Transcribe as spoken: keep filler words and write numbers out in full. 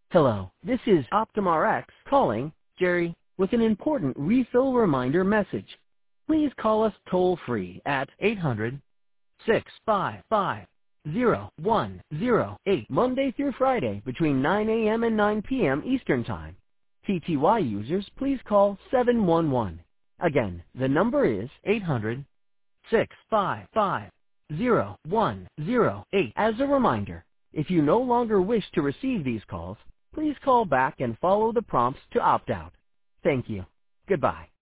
Hello, this is OptumRx calling Jerry with an important refill reminder message. Please call us toll-free at eight hundred, six five five, zero one zero eight Monday through Friday between nine a m and nine p m Eastern Time. T T Y users, please call seven one one. Again, the number is eight hundred, six five five, zero one zero eight. As a reminder, if you no longer wish to receive these calls, please call back and follow the prompts to opt out. Thank you. Goodbye.